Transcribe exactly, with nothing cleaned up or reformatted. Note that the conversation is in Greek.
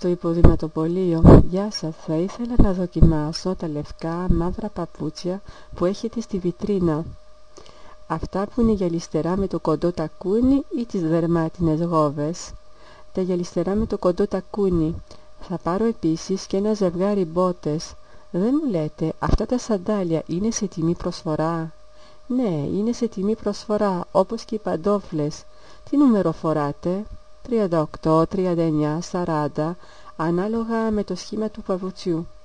στο υποδηματοπωλείο. Γεια σας, θα ήθελα να δοκιμάσω τα λευκά μαύρα παπούτσια που έχετε στη βιτρίνα. Αυτά που είναι γυαλιστερά με το κοντό τακούνι ή τις δερμάτινες γόβες? Τα γυαλιστερά με το κοντό τακούνι. Θα πάρω επίσης και ένα ζευγάρι μπότες. Δεν μου λέτε, αυτά τα σαντάλια είναι σε τιμή προσφορά? Ναι, είναι σε τιμή προσφορά, όπως και οι παντόφλες. Τι νούμερο φοράτε? τριάντα οκτώ, τριάντα εννιά, σαράντα, ανάλογα με το σχήμα του παπουτσιού.